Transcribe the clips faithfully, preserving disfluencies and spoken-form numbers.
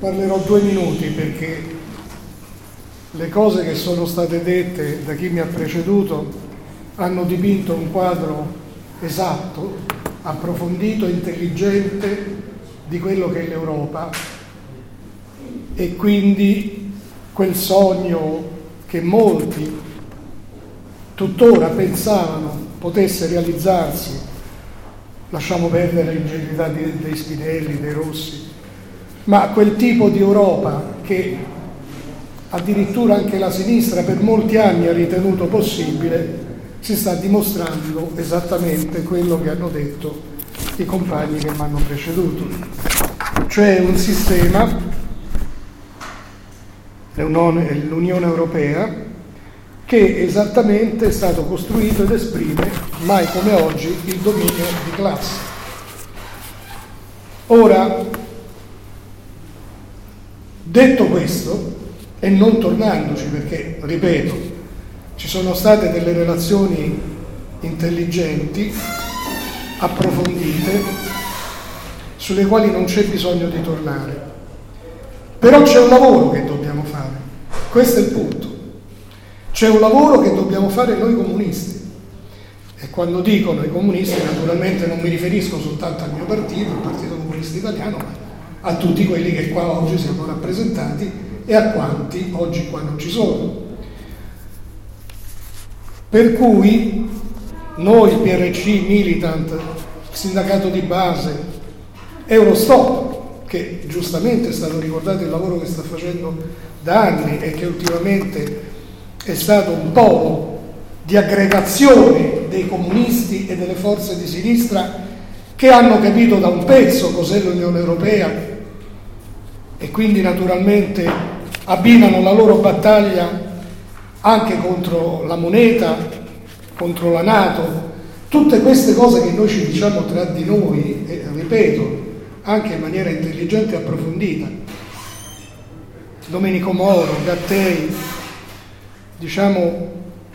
parlerò due minuti perché le cose che sono state dette da chi mi ha preceduto hanno dipinto un quadro esatto, approfondito, intelligente di quello che è l'Europa e quindi quel sogno che molti tuttora pensavano potesse realizzarsi. Lasciamo perdere l'ingenuità dei Spinelli, dei Rossi, ma quel tipo di Europa che addirittura anche la sinistra per molti anni ha ritenuto possibile, si sta dimostrando esattamente quello che hanno detto i compagni che mi hanno preceduto, cioè un sistema, l'Unione Europea, che esattamente è stato costruito ed esprime, mai come oggi, il dominio di classe. Ora, detto questo, e non tornandoci perché, ripeto, ci sono state delle relazioni intelligenti, approfondite, sulle quali non c'è bisogno di tornare. Però c'è un lavoro che dobbiamo fare, questo è il punto. C'è un lavoro che dobbiamo fare noi comunisti. E quando dico noi comunisti, naturalmente non mi riferisco soltanto al mio partito, il Partito Comunista Italiano, ma a tutti quelli che qua oggi siamo rappresentati e a quanti oggi qua non ci sono. Per cui noi, P R C, Militant, sindacato di base, Eurostop, che giustamente è stato ricordato il lavoro che sta facendo da anni e che ultimamente è stato un polo di aggregazione dei comunisti e delle forze di sinistra che hanno capito da un pezzo cos'è l'Unione Europea e quindi naturalmente abbinano la loro battaglia anche contro la moneta, contro la NATO, tutte queste cose che noi ci diciamo tra di noi, e ripeto, anche in maniera intelligente e approfondita. Domenico Moro, Gattei, diciamo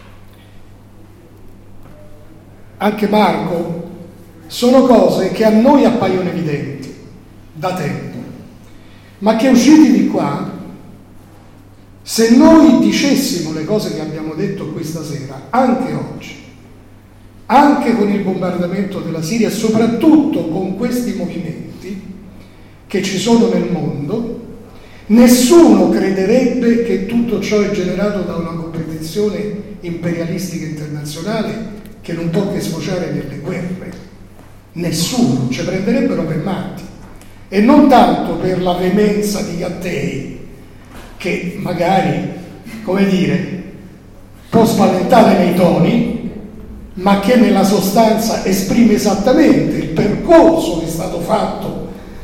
anche Marco, sono cose che a noi appaiono evidenti da tempo, ma che usciti di qua, se noi dicessimo le cose che abbiamo detto questa sera, anche oggi, anche con il bombardamento della Siria e soprattutto con questi movimenti che ci sono nel mondo, nessuno crederebbe che tutto ciò è generato da una competizione imperialistica internazionale che non può che sfociare nelle guerre. Nessuno, ci prenderebbero per matti. E non tanto per la veemenza di Gattei, che magari, come dire, può spaventare nei toni, ma che nella sostanza esprime esattamente il percorso che è stato fatto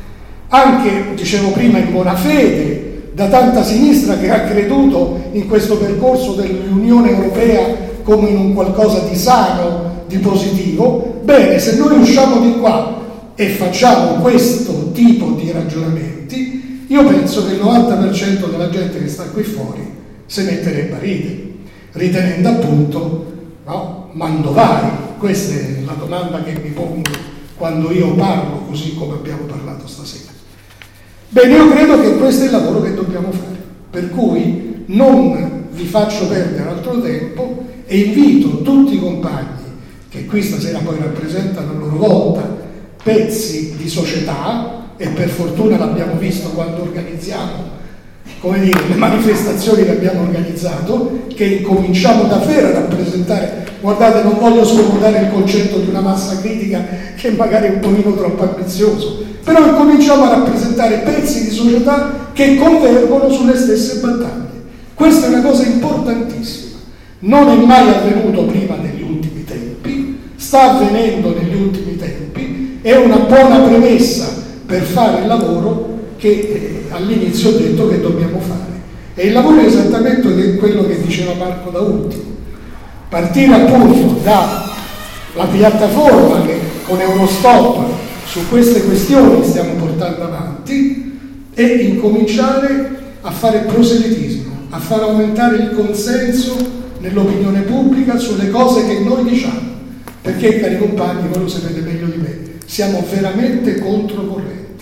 anche, dicevo prima, in buona fede, da tanta sinistra che ha creduto in questo percorso dell'Unione Europea come in un qualcosa di sano, di positivo. Bene, se noi usciamo di qua e facciamo questo tipo di ragionamenti, io penso che il novanta per cento della gente che sta qui fuori se metterebbe a ridere, ritenendo appunto, no, mandovari. Questa è la domanda che mi pongo quando io parlo così come abbiamo parlato stasera. Bene, io credo che questo è il lavoro che dobbiamo fare, per cui non vi faccio perdere altro tempo e invito tutti i compagni che qui stasera poi rappresentano a loro volta pezzi di società, e per fortuna l'abbiamo visto quando organizziamo, come dire, le manifestazioni che abbiamo organizzato, che incominciamo davvero a rappresentare. Guardate, non voglio scomodare il concetto di una massa critica che magari è un pochino troppo ambizioso, però incominciamo a rappresentare pezzi di società che convergono sulle stesse battaglie. Questa è una cosa importantissima, non è mai avvenuto prima negli ultimi tempi, sta avvenendo negli ultimi tempi, è una buona premessa per fare il lavoro che eh, all'inizio ho detto che dobbiamo fare. E il lavoro è esattamente quello che diceva Marco da ultimo, partire appunto dalla piattaforma che con Eurostop su queste questioni stiamo portando avanti e incominciare a fare proselitismo, a far aumentare il consenso nell'opinione pubblica sulle cose che noi diciamo, perché, cari compagni, voi lo sapete meglio di me, siamo veramente controcorrente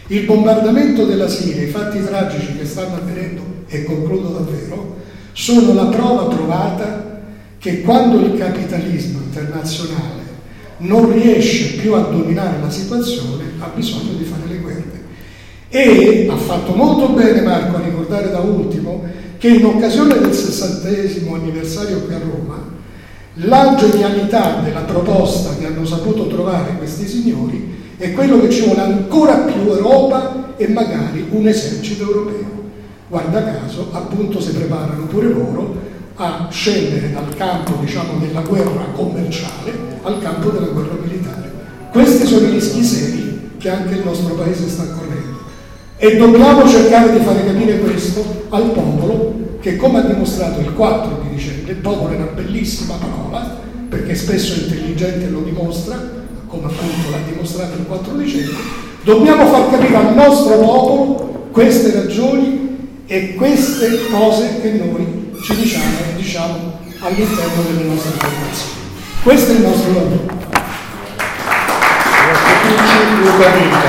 Il bombardamento della Siria, i fatti tragici che stanno avvenendo, e concludo davvero, sono la prova provata che quando il capitalismo internazionale non riesce più a dominare la situazione ha bisogno di fare le guerre. E ha fatto molto bene Marco a ricordare da ultimo che in occasione del sessantesimo anniversario qui a Roma la genialità della proposta che hanno saputo trovare questi signori è quello che ci vuole ancora più Europa e magari un esercito europeo. Guarda caso, appunto, si preparano pure loro a scendere dal campo, diciamo, della guerra commerciale al campo della guerra militare. Questi sono i rischi seri che anche il nostro paese sta correndo e dobbiamo cercare di fare capire questo al popolo, che come ha dimostrato il quattro di dicembre, il popolo è una bellissima parola perché spesso è intelligente e lo dimostra, come appunto l'ha dimostrato il quattro dicembre, dobbiamo far capire al nostro popolo queste ragioni e queste cose che noi ci diciamo, diciamo all'interno delle nostre formazioni. Questo è il nostro lavoro. Grazie a tutti.